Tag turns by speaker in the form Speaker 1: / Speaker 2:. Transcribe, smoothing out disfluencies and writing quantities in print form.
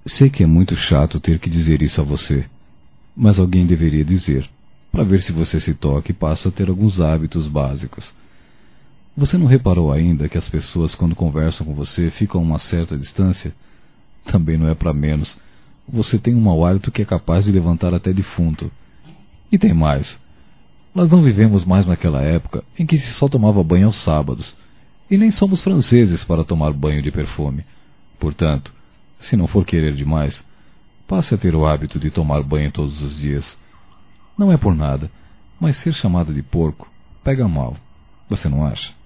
Speaker 1: Sei que é muito chato ter que dizer isso a você, mas alguém deveria dizer, para ver se você se toca e passa a ter alguns hábitos básicos. Você não reparou ainda que as pessoas, quando conversam com você, ficam a uma certa distância? Também não é para menos. Você tem um mau hálito que é capaz de levantar até defunto. E tem mais. Nós não vivemos mais naquela época em que se só tomava banho aos sábados. E nem somos franceses para tomar banho de perfume. Portanto, se não for querer demais, passe a ter o hábito de tomar banho todos os dias. Não é por nada, mas ser chamado de porco pega mal. Você não acha?